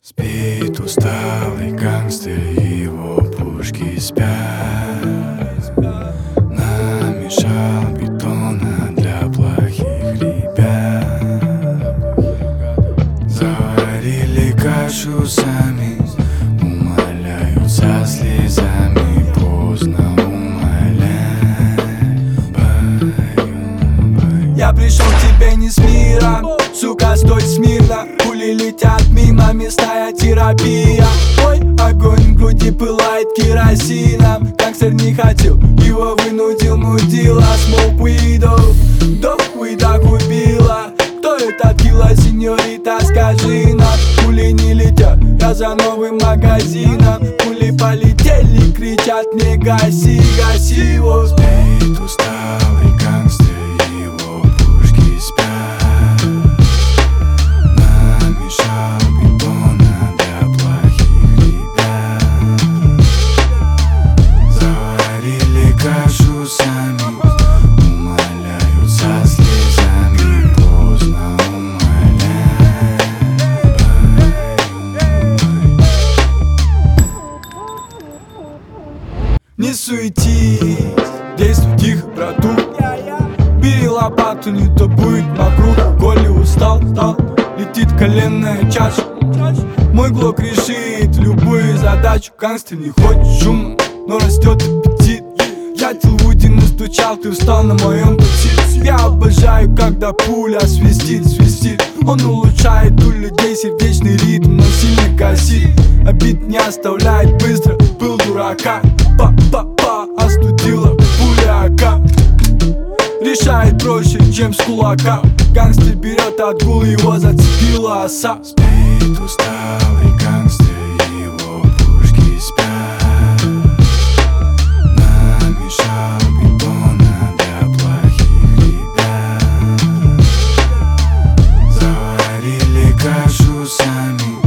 Спит усталый гангстер, его пушки спят. Намешал бетона для плохих ребят. Заварили кашу сами, умоляют со слезами. Поздно умолять, я пришел к тебе не с миром, сука, стой смирно. Пули летят мимо, местная терапия. Ой, огонь в груди пылает керосином. Гангстер не хотел, его вынудил мудила. Smoke weed, до хуйда убила. Кто этот килла, сеньорита, скажи нам. Пули не летят, я за новым магазином. Пули полетели, кричат не гаси, гаси его. спит усталый гангстер, его пушки спят. Намешал бетона для плохих ребят. Заварили кашу сами, умоляют со слезами. Поздно умолять. Не суетись, действуй тихо, брату. Бери лопату, не то будет мокрух. Коли устал, летит коленная чаша. Мой глок решит любую задачу. Гангстер не хочет шума, но растет аппетит. Я Тилвуди настучал, ты встал на моем пути. Я обожаю, когда пуля свистит. Он улучшает у людей сердечный ритм, но сильно косит. Обид не оставляет быстро, был дурака. Па-па-па, остудила пуля АК. Решает проще, чем с кулака. Гангстер берет отгул, его зацепила оса. Спит усталый гангстер, его пушки спят. Намешал бетона для плохих ребят. Заварили кашу сами,